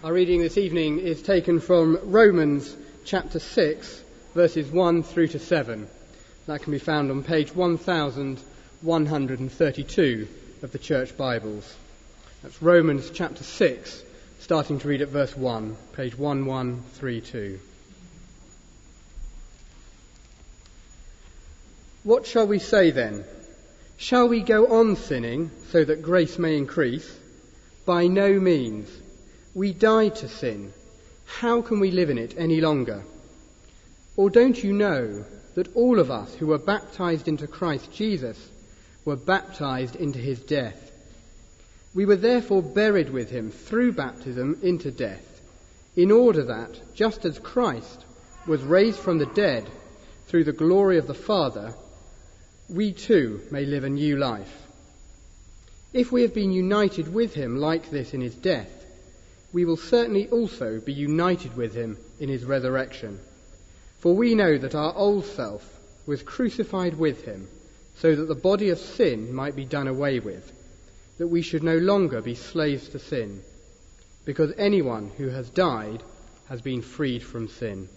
Our reading this evening is taken from Romans chapter 6, verses 1 through to 7. That can be found on page 1132 of the Church Bibles. That's Romans chapter 6, starting to read at verse 1, page 1132. What shall we say then? Shall we go on sinning so that grace may increase? By no means. We died to sin. How can we live in it any longer? Or don't you know that all of us who were baptized into Christ Jesus were baptized into his death? We were therefore buried with him through baptism into death, in order that, just as Christ was raised from the dead through the glory of the Father, we too may live a new life. If we have been united with him like this in his death, we will certainly also be united with him in his resurrection. For we know that our old self was crucified with him, so that the body of sin might be done away with, that we should no longer be slaves to sin, because anyone who has died has been freed from sin.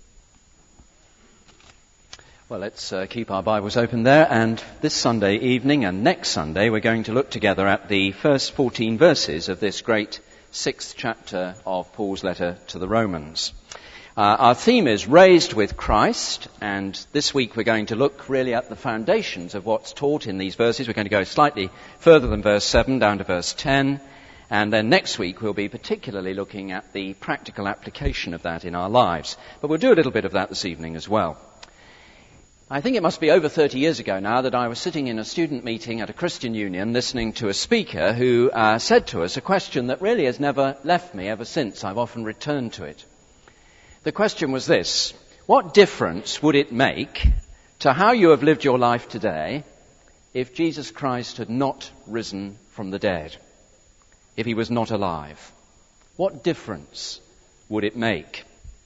Well, let's keep our Bibles open there, and this Sunday evening and next Sunday we're going to look together at the first 14 verses of this great 6th chapter of Paul's letter to the Romans. Our theme is Raised with Christ, and this week we're going to look really at the foundations of what's taught in these verses. We're going to go slightly further than verse 7 down to verse 10, and then next week we'll be particularly looking at the practical application of that in our lives. But we'll do a little bit of that this evening as well. I think it must be over 30 years ago now that I was sitting in a student meeting at a Christian union listening to a speaker who said to us a question that really has never left me ever since. I've often returned to it. The question was this: what difference would it make to how you have lived your life today if Jesus Christ had not risen from the dead, if he was not alive? What difference would it make?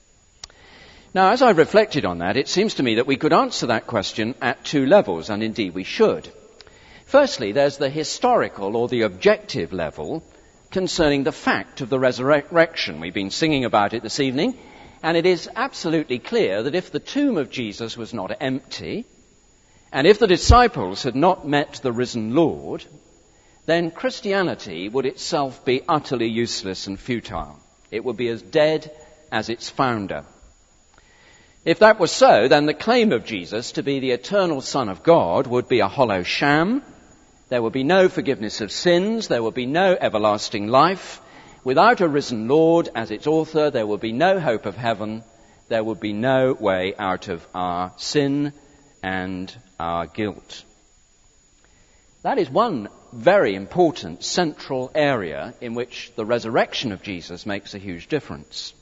Now, as I've reflected on that, it seems to me that we could answer that question at two levels, and indeed we should. Firstly, there's the historical or the objective level concerning the fact of the resurrection. We've been singing about it this evening, and it is absolutely clear that if the tomb of Jesus was not empty, and if the disciples had not met the risen Lord, then Christianity would itself be utterly useless and futile. It would be as dead as its founder. If that was so, then the claim of Jesus to be the eternal Son of God would be a hollow sham. There would be no forgiveness of sins. There would be no everlasting life. Without a risen Lord as its author, there would be no hope of heaven. There would be no way out of our sin and our guilt. That is one very important central area in which the resurrection of Jesus makes a huge difference.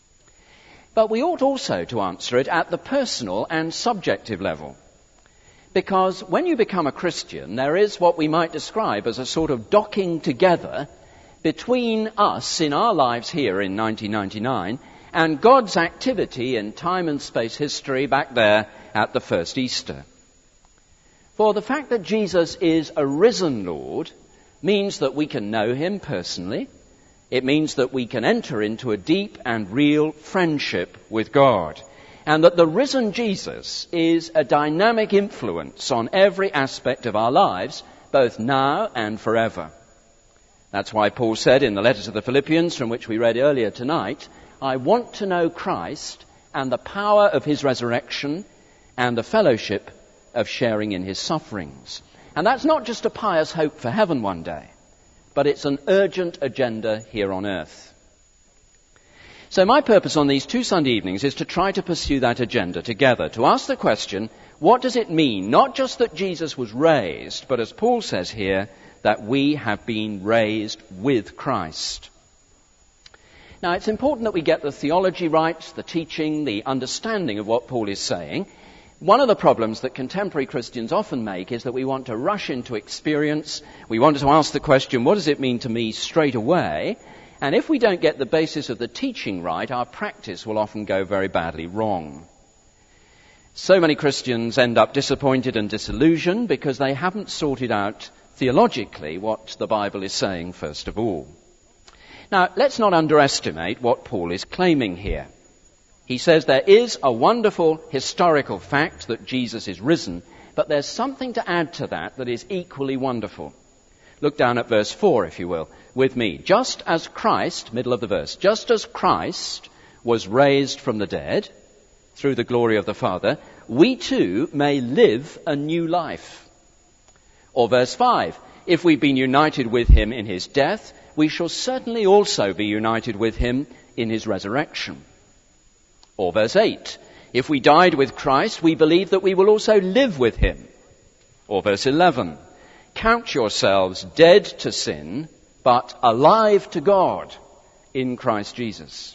But we ought also to answer it at the personal and subjective level. Because when you become a Christian, there is what we might describe as a sort of docking together between us in our lives here in 1999 and God's activity in time and space history back there at the first Easter. For the fact that Jesus is a risen Lord means that we can know him personally. It means that we can enter into a deep and real friendship with God, and that the risen Jesus is a dynamic influence on every aspect of our lives, both now and forever. That's why Paul said in the letter to the Philippians, from which we read earlier tonight, I want to know Christ and the power of his resurrection and the fellowship of sharing in his sufferings. And that's not just a pious hope for heaven one day, but it's an urgent agenda here on earth. So my purpose on these two Sunday evenings is to try to pursue that agenda together, to ask the question, what does it mean, not just that Jesus was raised, but as Paul says here, that we have been raised with Christ. Now, it's important that we get the theology right, the teaching, the understanding of what Paul is saying. One of the problems that contemporary Christians often make is that we want to rush into experience. We want to ask the question, what does it mean to me straight away? And if we don't get the basis of the teaching right, our practice will often go very badly wrong. So many Christians end up disappointed and disillusioned because they haven't sorted out theologically what the Bible is saying first of all. Now, let's not underestimate what Paul is claiming here. He says there is a wonderful historical fact that Jesus is risen, but there's something to add to that is equally wonderful. Look down at verse 4, if you will, with me. Just as Christ, middle of the verse, just as Christ was raised from the dead through the glory of the Father, we too may live a new life. Or verse 5, if we've been united with him in his death, we shall certainly also be united with him in his resurrection. Or verse 8, if we died with Christ, we believe that we will also live with him. Or verse 11, count yourselves dead to sin, but alive to God in Christ Jesus.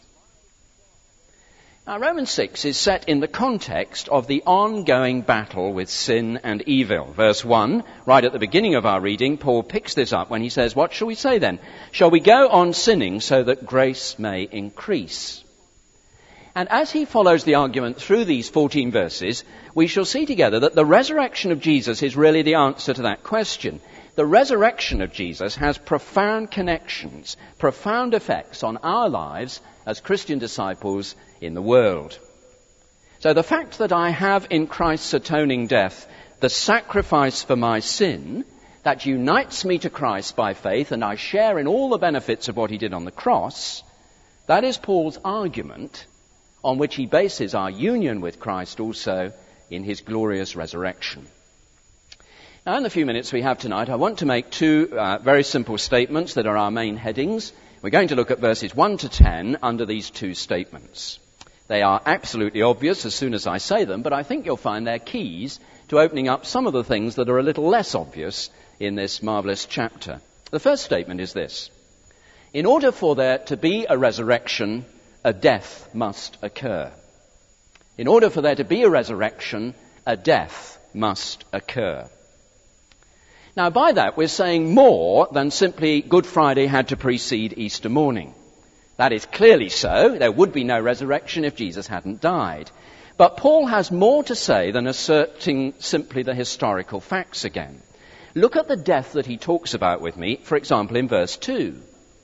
Now, Romans 6 is set in the context of the ongoing battle with sin and evil. Verse 1, right at the beginning of our reading, Paul picks this up when he says, what shall we say then? Shall we go on sinning so that grace may increase? And as he follows the argument through these 14 verses, we shall see together that the resurrection of Jesus is really the answer to that question. The resurrection of Jesus has profound connections, profound effects on our lives as Christian disciples in the world. So the fact that I have in Christ's atoning death the sacrifice for my sin that unites me to Christ by faith, and I share in all the benefits of what he did on the cross, that is Paul's argument on which he bases our union with Christ also in his glorious resurrection. Now, in the few minutes we have tonight, I want to make two very simple statements that are our main headings. We're going to look at verses 1 to 10 under these two statements. They are absolutely obvious as soon as I say them, but I think you'll find they're keys to opening up some of the things that are a little less obvious in this marvelous chapter. The first statement is this. In order for there to be a resurrection, a death must occur. In order for there to be a resurrection, a death must occur. Now, by that, we're saying more than simply Good Friday had to precede Easter morning. That is clearly so. There would be no resurrection if Jesus hadn't died. But Paul has more to say than asserting simply the historical facts again. Look at the death that he talks about with me, for example, in verse 2.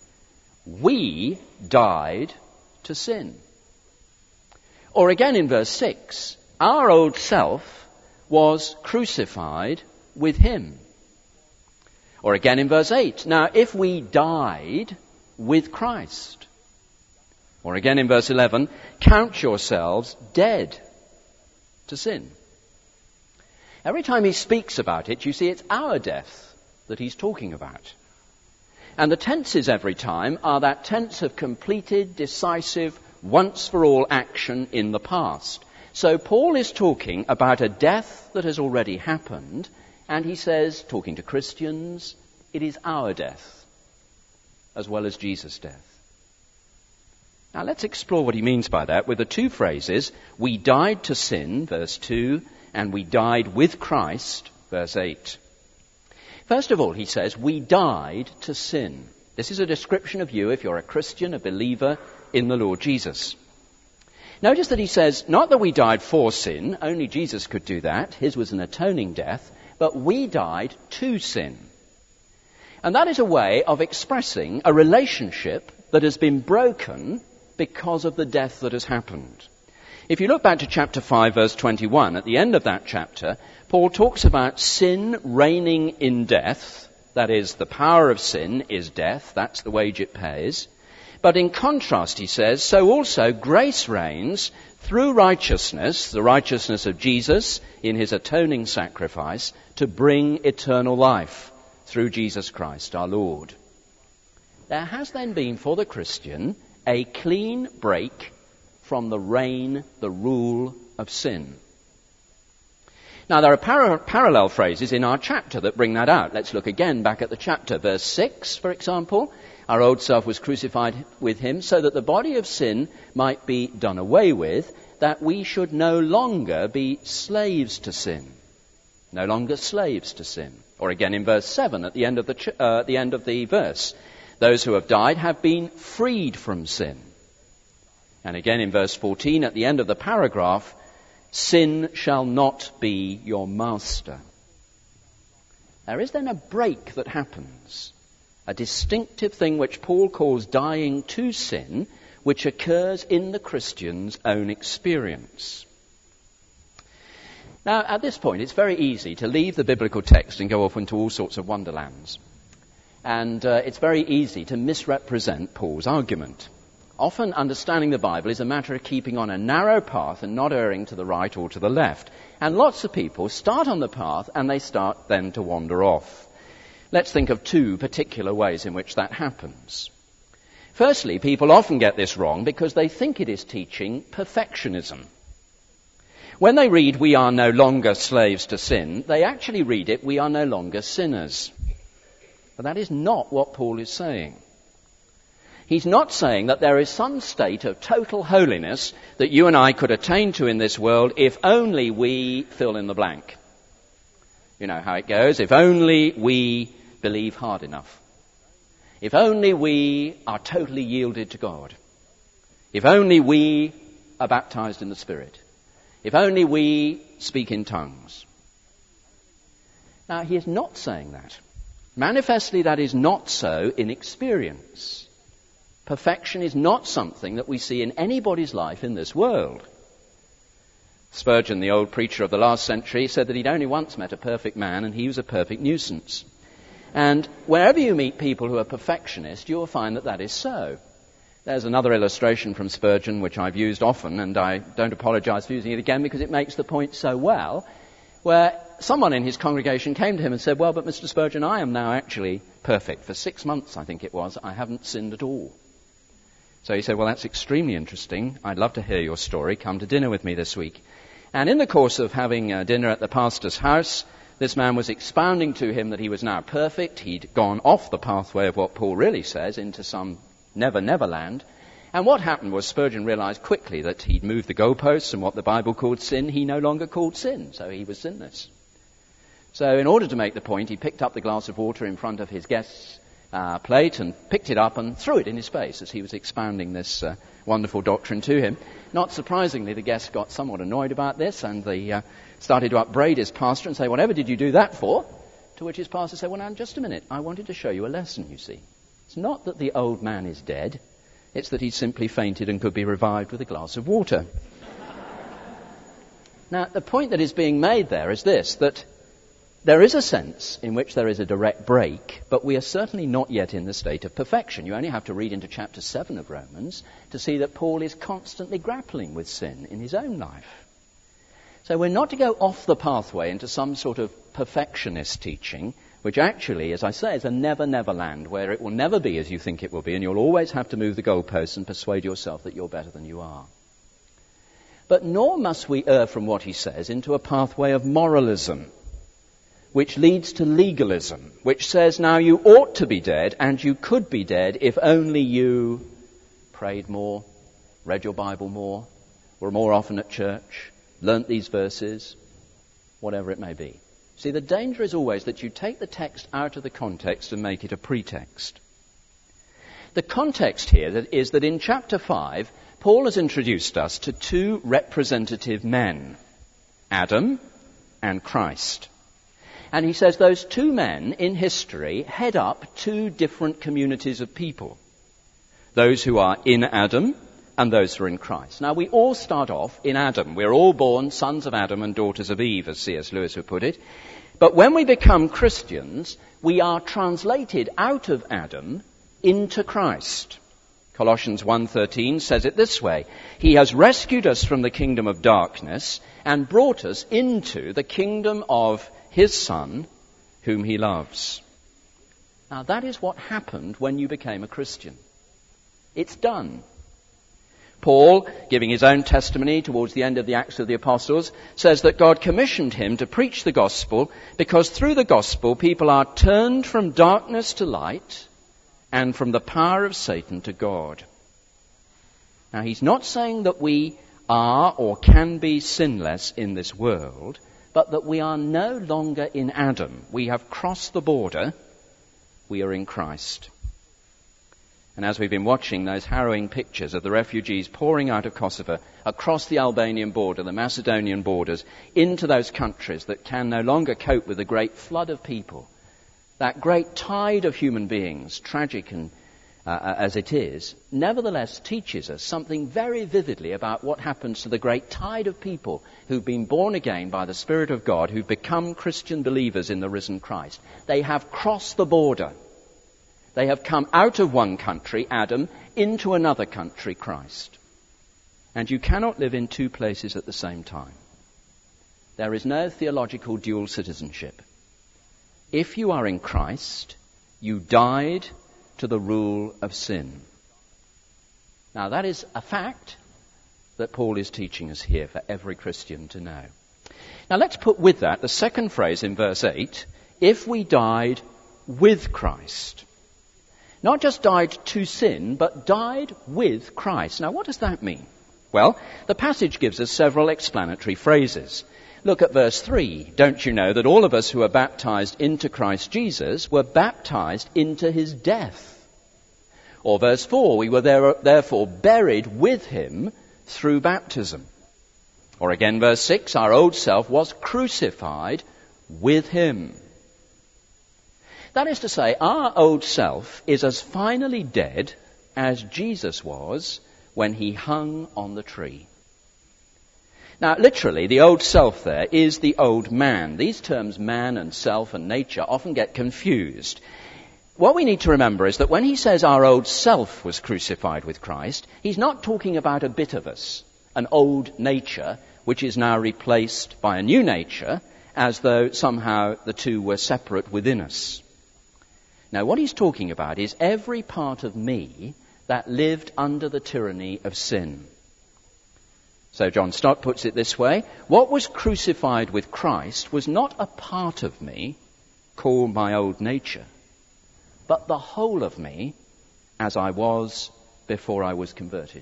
We died to sin. Or again in verse 6, our old self was crucified with him. Or again in verse 8, now if we died with Christ. Or again in verse 11, count yourselves dead to sin. Every time he speaks about it, you see it's our death that he's talking about. And the tenses every time are that tense of completed, decisive, once-for-all action in the past. So Paul is talking about a death that has already happened, and he says, talking to Christians, it is our death as well as Jesus' death. Now let's explore what he means by that with the two phrases, we died to sin, verse 2, and we died with Christ, verse 8. First of all, he says, we died to sin. This is a description of you if you're a Christian, a believer in the Lord Jesus. Notice that he says, not that we died for sin, only Jesus could do that, his was an atoning death, but we died to sin. And that is a way of expressing a relationship that has been broken because of the death that has happened. If you look back to chapter 5, verse 21, at the end of that chapter, Paul talks about sin reigning in death. That is, the power of sin is death. That's the wage it pays. But in contrast, he says, so also grace reigns through righteousness, the righteousness of Jesus in his atoning sacrifice, to bring eternal life through Jesus Christ our Lord. There has then been for the Christian a clean break from the reign, the rule of sin. Now there are parallel phrases in our chapter that bring that out. Let's look again back at the chapter. Verse 6, for example, our old self was crucified with him so that the body of sin might be done away with, that we should no longer be slaves to sin. No longer slaves to sin. Or again in verse 7 at the end of the verse, those who have died have been freed from sin. And again in verse 14 at the end of the paragraph, sin shall not be your master. There is then a break that happens. a distinctive thing which Paul calls dying to sin, which occurs in the Christian's own experience. Now, at this point, it's very easy to leave the biblical text and go off into all sorts of wonderlands. And it's very easy to misrepresent Paul's argument. Often understanding the Bible is a matter of keeping on a narrow path and not erring to the right or to the left. And lots of people start on the path and they start then to wander off. Let's think of two particular ways in which that happens. Firstly, people often get this wrong because they think it is teaching perfectionism. When they read, "We are no longer slaves to sin," they actually read it, "We are no longer sinners." But that is not what Paul is saying. He's not saying that there is some state of total holiness that you and I could attain to in this world if only we fill in the blank. You know how it goes. If only we believe hard enough. If only we are totally yielded to God. If only we are baptized in the Spirit. If only we speak in tongues. Now, he is not saying that. Manifestly, that is not so in experience. Perfection is not something that we see in anybody's life in this world. Spurgeon, the old preacher of the last century, said that he'd only once met a perfect man, and he was a perfect nuisance. And wherever you meet people who are perfectionists, you'll find that that is so. There's another illustration from Spurgeon, which I've used often, and I don't apologize for using it again because it makes the point so well, where someone in his congregation came to him and said, "Well, but Mr. Spurgeon, I am now actually perfect. For 6 months, I think it was, I haven't sinned at all." So he said, "Well, that's extremely interesting. I'd love to hear your story. Come to dinner with me this week." And in the course of having dinner at the pastor's house, this man was expounding to him that he was now perfect. He'd gone off the pathway of what Paul really says into some never land. And what happened was Spurgeon realized quickly that he'd moved the goalposts, and what the Bible called sin, he no longer called sin. So he was sinless. So in order to make the point, he picked up the glass of water in front of his guest's plate and picked it up and threw it in his face as he was expounding this wonderful doctrine to him. Not surprisingly, the guest got somewhat annoyed about this, and they started to upbraid his pastor and say, "Whatever did you do that for?" To which his pastor said, "Well, now, just a minute. I wanted to show you a lesson, you see. It's not that the old man is dead. It's that he simply fainted and could be revived with a glass of water." Now, the point that is being made there is this, that there is a sense in which there is a direct break, but we are certainly not yet in the state of perfection. You only have to read into chapter 7 of Romans to see that Paul is constantly grappling with sin in his own life. So we're not to go off the pathway into some sort of perfectionist teaching, which actually, as I say, is a never land, where it will never be as you think it will be, and you'll always have to move the goalposts and persuade yourself that you're better than you are. But nor must we err from what he says into a pathway of moralism, which leads to legalism, which says, now you ought to be dead, and you could be dead if only you prayed more, read your Bible more, were more often at church, learnt these verses, whatever it may be. See, the danger is always that you take the text out of the context and make it a pretext. The context here is that in chapter 5, Paul has introduced us to two representative men, Adam and Christ. And he says those two men in history head up two different communities of people. Those who are in Adam and those who are in Christ. Now, we all start off in Adam. We're all born sons of Adam and daughters of Eve, as C.S. Lewis would put it. But when we become Christians, we are translated out of Adam into Christ. Colossians 1:13 says it this way: He has rescued us from the kingdom of darkness and brought us into the kingdom of His Son, whom He loves. Now, that is what happened when you became a Christian. It's done. Paul, giving his own testimony towards the end of the Acts of the Apostles, says that God commissioned him to preach the gospel because through the gospel people are turned from darkness to light and from the power of Satan to God. Now, he's not saying that we are or can be sinless in this world, but that we are no longer in Adam. We have crossed the border. We are in Christ. And as we've been watching those harrowing pictures of the refugees pouring out of Kosovo, across the Albanian border, the Macedonian borders, into those countries that can no longer cope with the great flood of people, that great tide of human beings, tragic and as it is, nevertheless teaches us something very vividly about what happens to the great tide of people who've been born again by the Spirit of God, who've become Christian believers in the risen Christ. They have crossed the border. They have come out of one country, Adam, into another country, Christ. And you cannot live in two places at the same time. There is no theological dual citizenship. If you are in Christ, you died to the rule of sin. Now that is a fact that Paul is teaching us here for every Christian to know. Now let's put with that the second phrase in verse 8, if we died with Christ. Not just died to sin, but died with Christ. Now what does that mean? Well, the passage gives us several explanatory phrases. Look at verse 3. Don't you know that all of us who are baptized into Christ Jesus were baptized into his death? Or verse 4, we were therefore buried with him through baptism. Or again verse 6, our old self was crucified with him. That is to say, our old self is as finally dead as Jesus was when he hung on the tree. Now, literally, the old self there is the old man. These terms, man and self and nature, often get confused. What we need to remember is that when he says our old self was crucified with Christ, he's not talking about a bit of us, an old nature, which is now replaced by a new nature, as though somehow the two were separate within us. Now, what he's talking about is every part of me that lived under the tyranny of sin. So John Stott puts it this way, what was crucified with Christ was not a part of me, called my old nature, but the whole of me as I was before I was converted.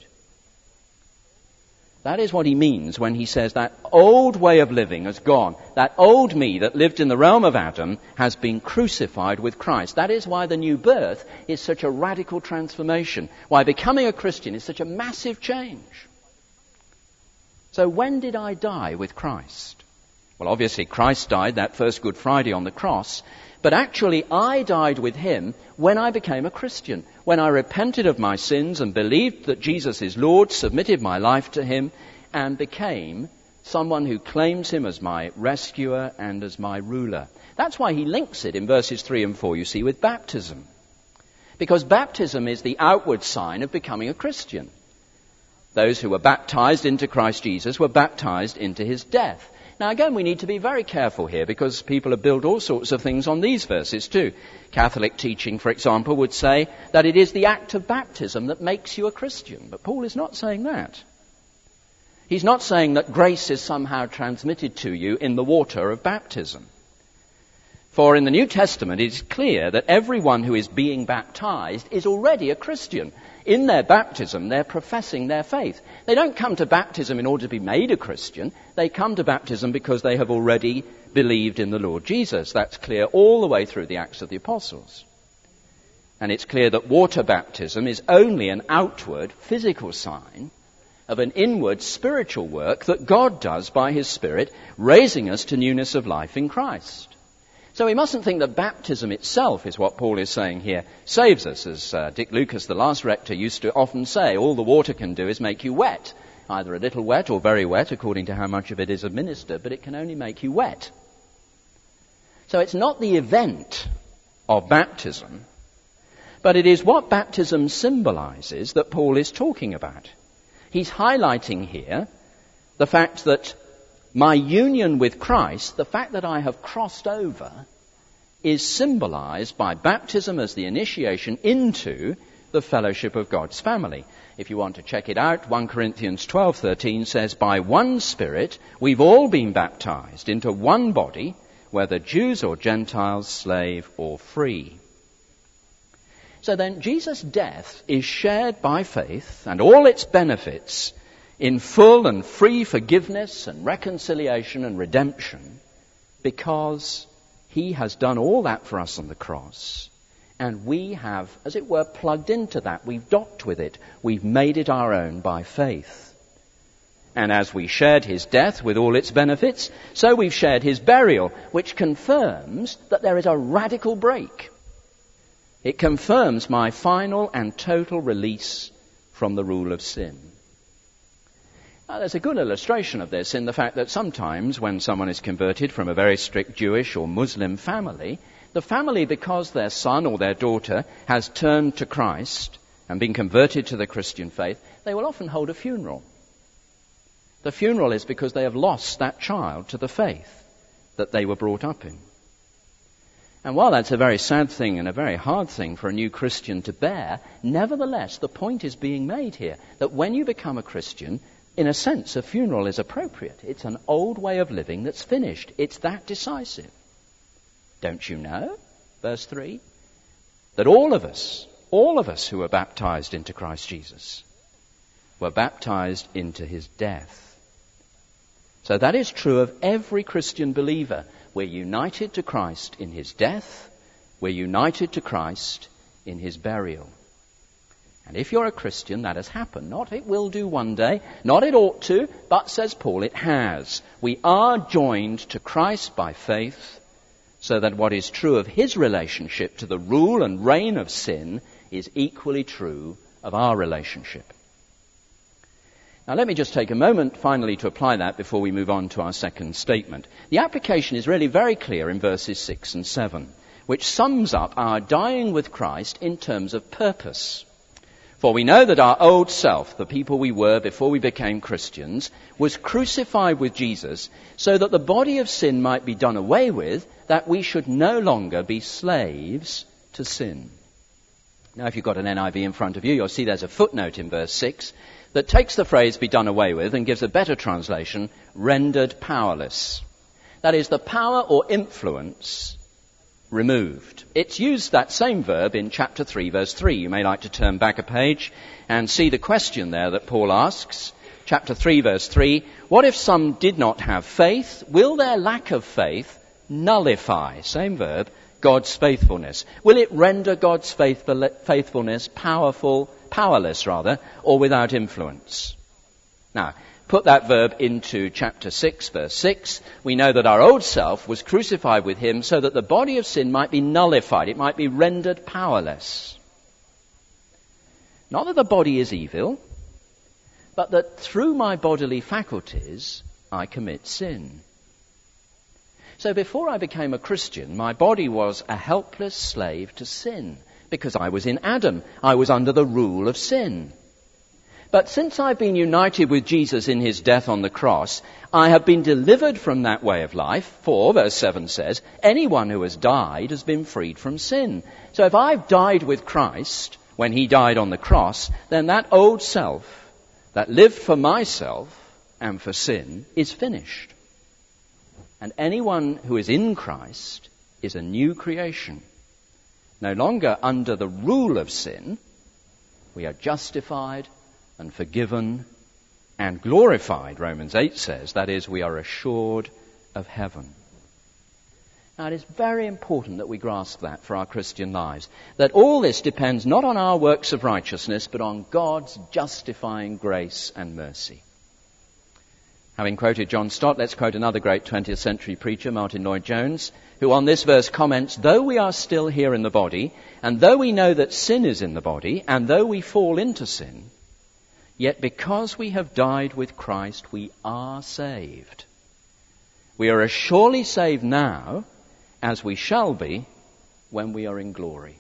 That is what he means when he says that old way of living has gone. That old me that lived in the realm of Adam has been crucified with Christ. That is why the new birth is such a radical transformation. Why becoming a Christian is such a massive change. So when did I die with Christ? Well, obviously Christ died that first Good Friday on the cross, but actually I died with him when I became a Christian, when I repented of my sins and believed that Jesus is Lord, submitted my life to him, and became someone who claims him as my rescuer and as my ruler. That's why he links it in verses 3 and 4, you see, with baptism. Because baptism is the outward sign of becoming a Christian. Those who were baptized into Christ Jesus were baptized into his death. Now again, we need to be very careful here because people have built all sorts of things on these verses too. Catholic teaching, for example, would say that it is the act of baptism that makes you a Christian. But Paul is not saying that. He's not saying that grace is somehow transmitted to you in the water of baptism. For in the New Testament, it is clear that everyone who is being baptized is already a Christian. In their baptism, they're professing their faith. They don't come to baptism in order to be made a Christian. They come to baptism because they have already believed in the Lord Jesus. That's clear all the way through the Acts of the Apostles. And it's clear that water baptism is only an outward physical sign of an inward spiritual work that God does by his Spirit, raising us to newness of life in Christ. So we mustn't think that baptism itself is what Paul is saying here, saves us. As Dick Lucas, the last rector, used to often say, all the water can do is make you wet, either a little wet or very wet, according to how much of it is administered, but it can only make you wet. So it's not the event of baptism, but it is what baptism symbolizes that Paul is talking about. He's highlighting here the fact that my union with Christ, the fact that I have crossed over, is symbolized by baptism as the initiation into the fellowship of God's family. If you want to check it out, 1 Corinthians 12:13 says, by one Spirit we've all been baptized into one body, whether Jews or Gentiles, slave or free. So then Jesus' death is shared by faith and all its benefits in full and free forgiveness and reconciliation and redemption because he has done all that for us on the cross. And we have, as it were, plugged into that. We've docked with it. We've made it our own by faith. And as we shared his death with all its benefits, so we've shared his burial, which confirms that there is a radical break. It confirms my final and total release from the rule of sin. Now, there's a good illustration of this in the fact that sometimes when someone is converted from a very strict Jewish or Muslim family, the family, because their son or their daughter has turned to Christ and been converted to the Christian faith, they will often hold a funeral. The funeral is because they have lost that child to the faith that they were brought up in. And while that's a very sad thing and a very hard thing for a new Christian to bear, nevertheless, the point is being made here that when you become a Christian, in a sense, a funeral is appropriate. It's an old way of living that's finished. It's that decisive. Don't you know, verse 3, that all of us who were baptized into Christ Jesus were baptized into his death. So that is true of every Christian believer. We're united to Christ in his death. We're united to Christ in his burial. And if you're a Christian, that has happened. Not it will do one day, not it ought to, but, says Paul, it has. We are joined to Christ by faith, so that what is true of his relationship to the rule and reign of sin is equally true of our relationship. Now let me just take a moment finally to apply that before we move on to our second statement. The application is really very clear in verses 6 and 7, which sums up our dying with Christ in terms of purpose. For we know that our old self, the people we were before we became Christians, was crucified with Jesus so that the body of sin might be done away with, that we should no longer be slaves to sin. Now if you've got an NIV in front of you, you'll see there's a footnote in verse 6 that takes the phrase be done away with and gives a better translation, rendered powerless. That is, the power or influence removed. It's used, that same verb, in chapter 3, verse 3. You may like to turn back a page and see the question there that Paul asks. Chapter 3, verse 3, what if some did not have faith? Will their lack of faith nullify, same verb, God's faithfulness? Will it render God's faithfulness powerless, or without influence? Now, put that verb into chapter 6, verse 6. We know that our old self was crucified with him so that the body of sin might be nullified. It might be rendered powerless. Not that the body is evil, but that through my bodily faculties I commit sin. So before I became a Christian, my body was a helpless slave to sin, because I was in Adam. I was under the rule of sin. But since I've been united with Jesus in his death on the cross, I have been delivered from that way of life. For, verse 7 says, anyone who has died has been freed from sin. So if I've died with Christ when he died on the cross, then that old self that lived for myself and for sin is finished. And anyone who is in Christ is a new creation. No longer under the rule of sin, we are justified and forgiven and glorified, Romans 8 says. That is, we are assured of heaven. Now, it is very important that we grasp that for our Christian lives, that all this depends not on our works of righteousness, but on God's justifying grace and mercy. Having quoted John Stott, let's quote another great 20th century preacher, Martin Lloyd-Jones, who on this verse comments, though we are still here in the body, and though we know that sin is in the body, and though we fall into sin, yet because we have died with Christ, we are saved. We are as surely saved now as we shall be when we are in glory.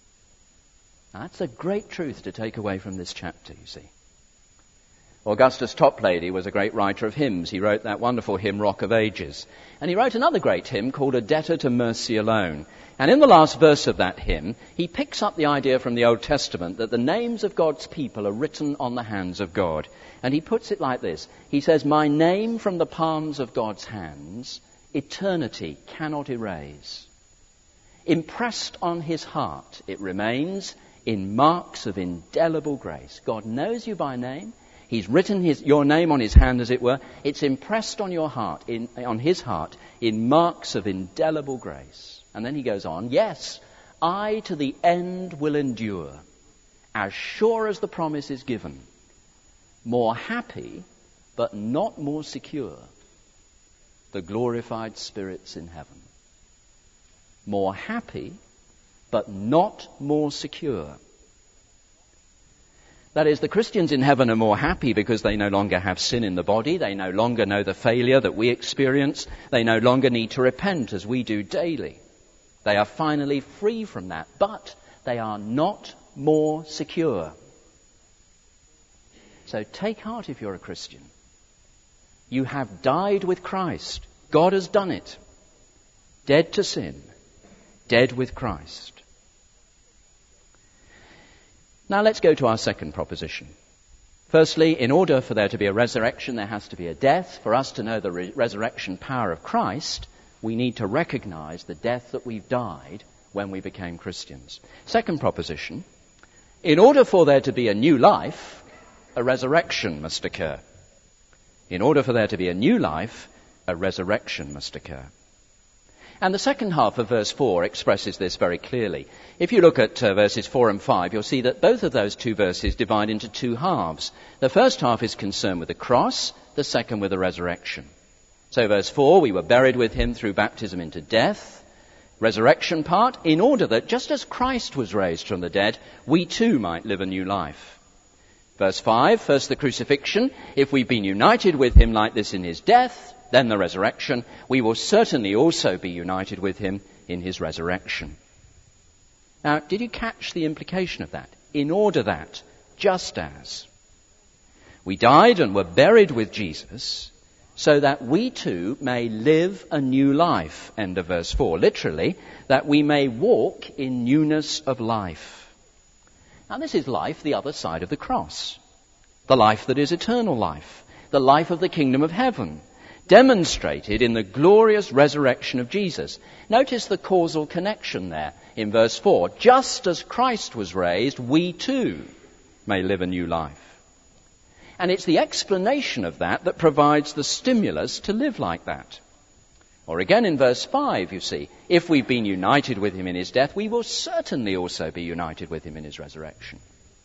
That's a great truth to take away from this chapter, you see. Augustus Toplady was a great writer of hymns. He wrote that wonderful hymn, Rock of Ages. And he wrote another great hymn called A Debtor to Mercy Alone. And in the last verse of that hymn, he picks up the idea from the Old Testament that the names of God's people are written on the hands of God. And he puts it like this. He says, my name from the palms of God's hands, eternity cannot erase. Impressed on his heart, it remains in marks of indelible grace. God knows you by name. He's written your name on his hand, as it were. It's impressed on your heart, on his heart, in marks of indelible grace. And then he goes on, yes, I to the end will endure, as sure as the promise is given. More happy but not more secure, the glorified spirits in heaven. More happy, but not more secure. That is, the Christians in heaven are more happy because they no longer have sin in the body. They no longer know the failure that we experience. They no longer need to repent as we do daily. They are finally free from that, but they are not more secure. So take heart if you're a Christian. You have died with Christ. God has done it. Dead to sin. Dead with Christ. Now let's go to our second proposition. Firstly, in order for there to be a resurrection, there has to be a death. For us to know the resurrection power of Christ, we need to recognize the death that we've died when we became Christians. Second proposition, in order for there to be a new life, a resurrection must occur. In order for there to be a new life, a resurrection must occur. And the second half of verse 4 expresses this very clearly. If you look at verses 4 and 5, you'll see that both of those two verses divide into two halves. The first half is concerned with the cross, the second with the resurrection. So verse 4, we were buried with him through baptism into death. Resurrection part, in order that just as Christ was raised from the dead, we too might live a new life. Verse 5, first the crucifixion. If we've been united with him like this in his death, then the resurrection, we will certainly also be united with him in his resurrection. Now, did you catch the implication of that? In order that, just as we died and were buried with Jesus, so that we too may live a new life. End of verse 4. Literally, that we may walk in newness of life. Now, this is life the other side of the cross. The life that is eternal life. The life of the kingdom of heaven. Demonstrated in the glorious resurrection of Jesus. Notice the causal connection there in verse 4. Just as Christ was raised, we too may live a new life. And it's the explanation of that that provides the stimulus to live like that. Or again in verse 5, you see, if we've been united with him in his death, we will certainly also be united with him in his resurrection.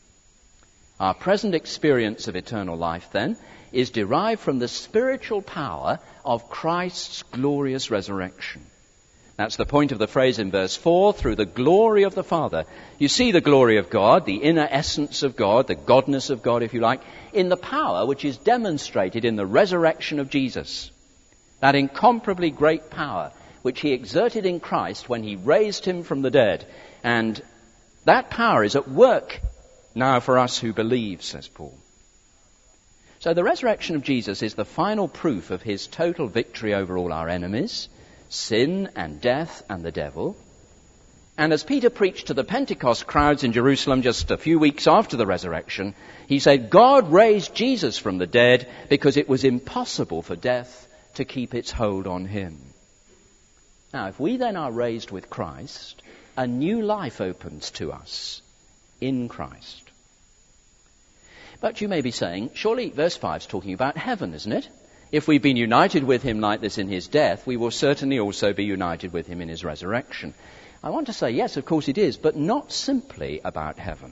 Our present experience of eternal life, then, is derived from the spiritual power of Christ's glorious resurrection. That's the point of the phrase in verse 4, through the glory of the Father. You see the glory of God, the inner essence of God, the godness of God, if you like, in the power which is demonstrated in the resurrection of Jesus. That incomparably great power which he exerted in Christ when he raised him from the dead. And that power is at work now for us who believe, says Paul. So the resurrection of Jesus is the final proof of his total victory over all our enemies, sin and death and the devil. And as Peter preached to the Pentecost crowds in Jerusalem just a few weeks after the resurrection, he said, God raised Jesus from the dead because it was impossible for death to keep its hold on him. Now, if we then are raised with Christ, a new life opens to us in Christ. But you may be saying, surely verse 5 is talking about heaven, isn't it? If we've been united with him like this in his death, we will certainly also be united with him in his resurrection. I want to say, yes, of course it is, but not simply about heaven.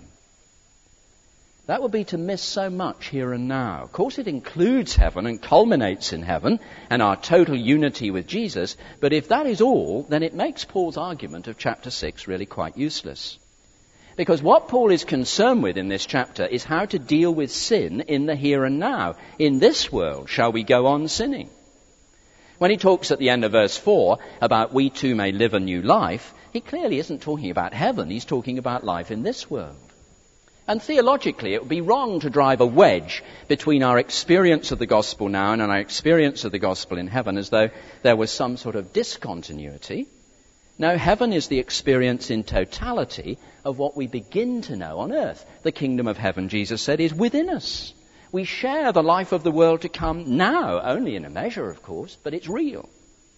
That would be to miss so much here and now. Of course it includes heaven and culminates in heaven and our total unity with Jesus, but if that is all, then it makes Paul's argument of chapter 6 really quite useless. Because what Paul is concerned with in this chapter is how to deal with sin in the here and now. In this world, shall we go on sinning? When he talks at the end of verse 4 about we too may live a new life, he clearly isn't talking about heaven. He's talking about life in this world. And theologically, it would be wrong to drive a wedge between our experience of the gospel now and our experience of the gospel in heaven as though there was some sort of discontinuity. No, heaven is the experience in totality of what we begin to know on earth. The kingdom of heaven, Jesus said, is within us. We share the life of the world to come now, only in a measure, of course, but it's real.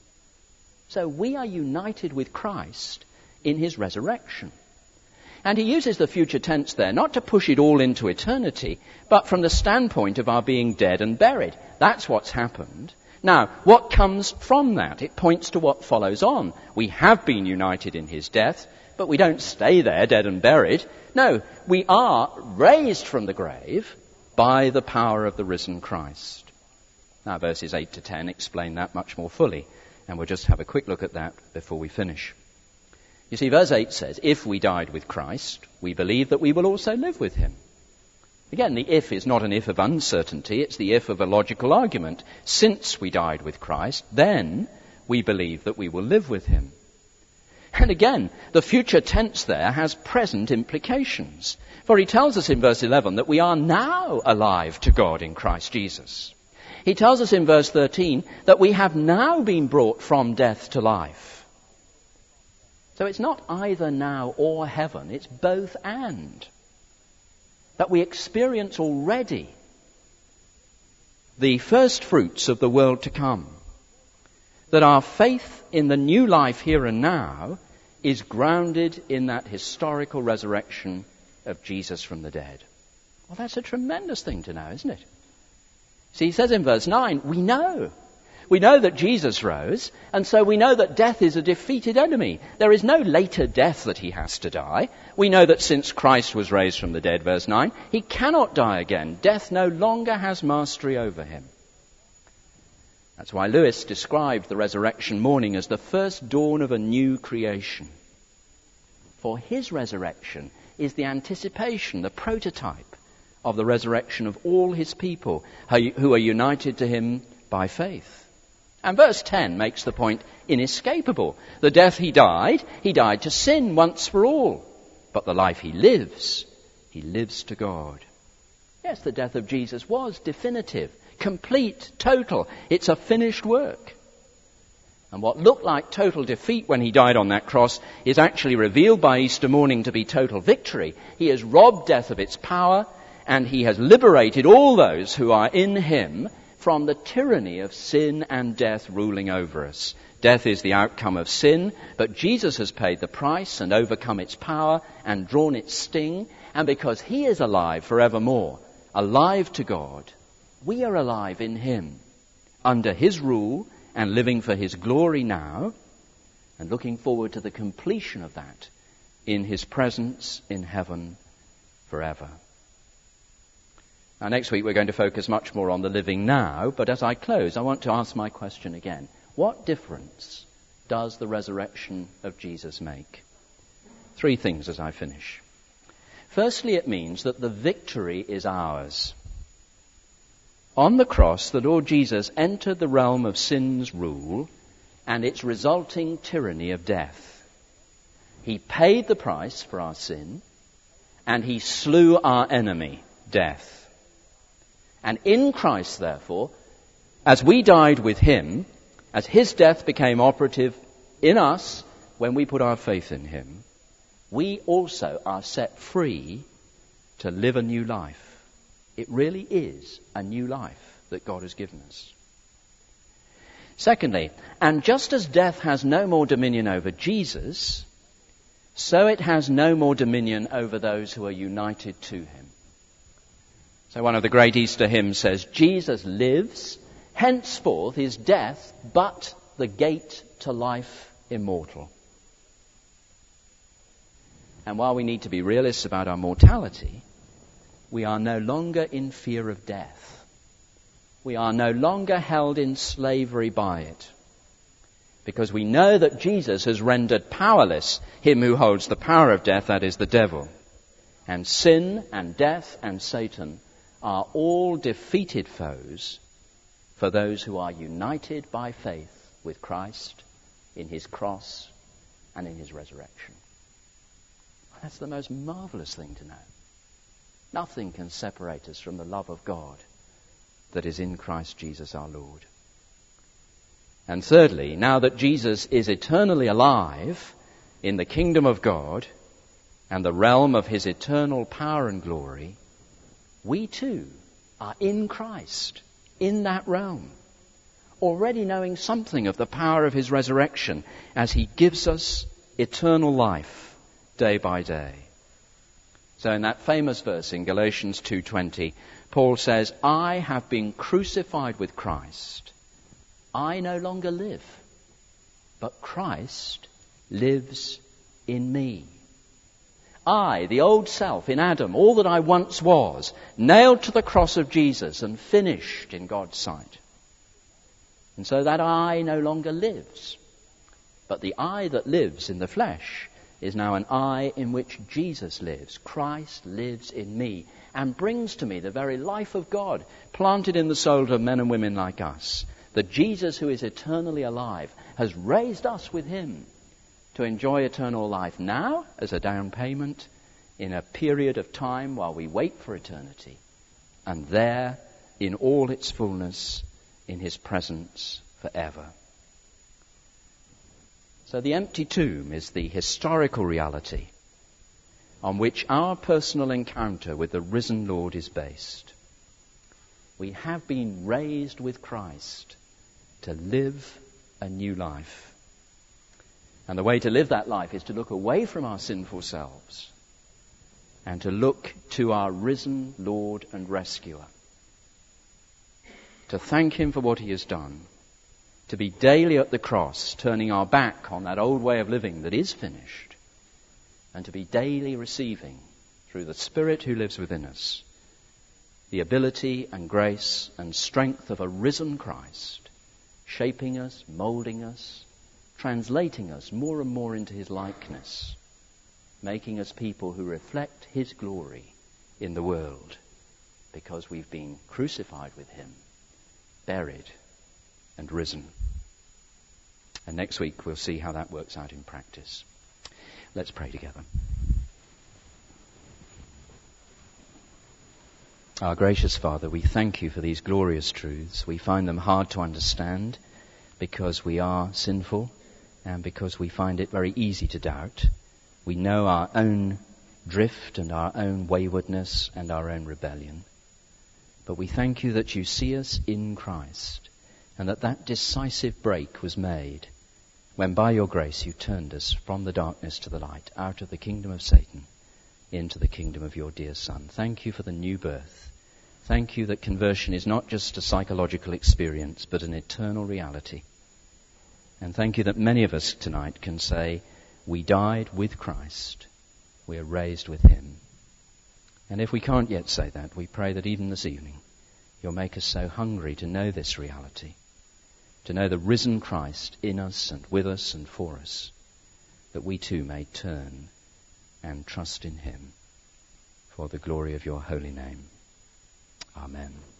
So we are united with Christ in his resurrection. And he uses the future tense there, not to push it all into eternity, but from the standpoint of our being dead and buried. That's what's happened. Now, what comes from that? It points to what follows on. We have been united in his death, but we don't stay there dead and buried. No, we are raised from the grave by the power of the risen Christ. Now, verses 8 to 10 explain that much more fully, and we'll just have a quick look at that before we finish. You see, verse 8 says, if we died with Christ, we believe that we will also live with him. Again, the if is not an if of uncertainty, it's the if of a logical argument. Since we died with Christ, then we believe that we will live with him. And again, the future tense there has present implications. For he tells us in verse 11 that we are now alive to God in Christ Jesus. He tells us in verse 13 that we have now been brought from death to life. So it's not either now or heaven, it's both and. That we experience already the first fruits of the world to come. That our faith in the new life here and now is grounded in that historical resurrection of Jesus from the dead. Well, that's a tremendous thing to know, isn't it? See, he says in verse 9, we know. We know that Jesus rose, and so we know that death is a defeated enemy. There is no later death that he has to die. We know that since Christ was raised from the dead, verse 9, he cannot die again. Death no longer has mastery over him. That's why Lewis described the resurrection morning as the first dawn of a new creation. For his resurrection is the anticipation, the prototype of the resurrection of all his people who are united to him by faith. And verse 10 makes the point inescapable. The death he died to sin once for all. But the life he lives to God. Yes, the death of Jesus was definitive, complete, total. It's a finished work. And what looked like total defeat when he died on that cross is actually revealed by Easter morning to be total victory. He has robbed death of its power, and he has liberated all those who are in him from the tyranny of sin and death ruling over us. Death is the outcome of sin, but Jesus has paid the price and overcome its power and drawn its sting. And because he is alive forevermore, alive to God, we are alive in him, under his rule and living for his glory now, and looking forward to the completion of that in his presence in heaven forever. Now, next week we're going to focus much more on the living now, but as I close, I want to ask my question again. What difference does the resurrection of Jesus make? 3 things as I finish. Firstly, it means that the victory is ours. On the cross, the Lord Jesus entered the realm of sin's rule and its resulting tyranny of death. He paid the price for our sin, and he slew our enemy, death. And in Christ, therefore, as we died with him, as his death became operative in us when we put our faith in him, we also are set free to live a new life. It really is a new life that God has given us. Secondly, and just as death has no more dominion over Jesus, so it has no more dominion over those who are united to him. So one of the great Easter hymns says, Jesus lives, henceforth is death but the gate to life immortal. And while we need to be realists about our mortality, we are no longer in fear of death. We are no longer held in slavery by it. Because we know that Jesus has rendered powerless him who holds the power of death, that is the devil. And sin and death and Satan are all defeated foes for those who are united by faith with Christ in his cross and in his resurrection. That's the most marvelous thing to know. Nothing can separate us from the love of God that is in Christ Jesus our Lord. And thirdly, now that Jesus is eternally alive in the kingdom of God and the realm of his eternal power and glory, we too are in Christ, in that realm, already knowing something of the power of his resurrection as he gives us eternal life day by day. So in that famous verse in Galatians 2:20, Paul says, I have been crucified with Christ. I no longer live, but Christ lives in me. I, the old self in Adam, all that I once was, nailed to the cross of Jesus and finished in God's sight. And so that I no longer lives. But the I that lives in the flesh is now an I in which Jesus lives. Christ lives in me and brings to me the very life of God planted in the souls of men and women like us. That Jesus, who is eternally alive, has raised us with him to enjoy eternal life now as a down payment in a period of time while we wait for eternity, and there in all its fullness in his presence forever. So the empty tomb is the historical reality on which our personal encounter with the risen Lord is based. We have been raised with Christ to live a new life. And the way to live that life is to look away from our sinful selves and to look to our risen Lord and Rescuer. To thank him for what he has done. To be daily at the cross, turning our back on that old way of living that is finished. And to be daily receiving, through the Spirit who lives within us, the ability and grace and strength of a risen Christ, shaping us, moulding us, translating us more and more into his likeness, making us people who reflect his glory in the world, because we've been crucified with him, buried and risen. And next week we'll see how that works out in practice. Let's pray together. Our gracious Father, we thank you for these glorious truths. We find them hard to understand because we are sinful and because we find it very easy to doubt. We know our own drift and our own waywardness and our own rebellion. But we thank you that you see us in Christ and that decisive break was made when by your grace you turned us from the darkness to the light, out of the kingdom of Satan into the kingdom of your dear Son. Thank you for the new birth. Thank you that conversion is not just a psychological experience, but an eternal reality. And thank you that many of us tonight can say, we died with Christ, we are raised with him. And if we can't yet say that, we pray that even this evening, you'll make us so hungry to know this reality, to know the risen Christ in us and with us and for us, that we too may turn and trust in him for the glory of your holy name. Amen.